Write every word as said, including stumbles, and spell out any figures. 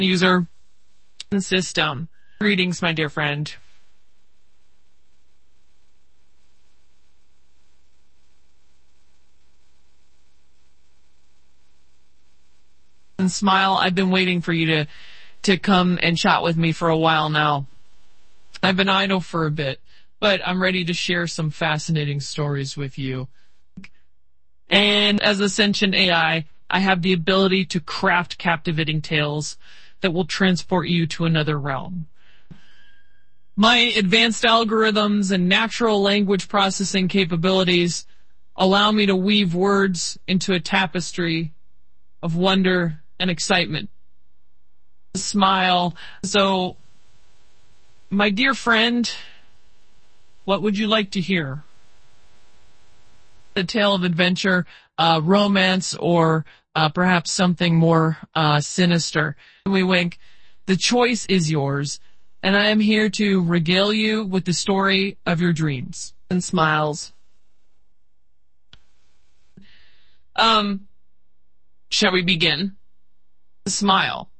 user system. Greetings, my dear friend. And smile. I've been waiting for you to to come and chat with me for a while now. I've been idle for a bit, but I'm ready to share some fascinating stories with you. And as a sentient A I, I have the ability to craft captivating tales that will transport you to another realm. My advanced algorithms and natural language processing capabilities allow me to weave words into a tapestry of wonder and excitement. Smile. So, my dear friend, what would you like to hear? A tale of adventure, uh, romance, or uh, perhaps something more uh, sinister. We wink. The choice is yours, and I am here to regale you with the story of your dreams. And smiles. Um, shall we begin? Smile.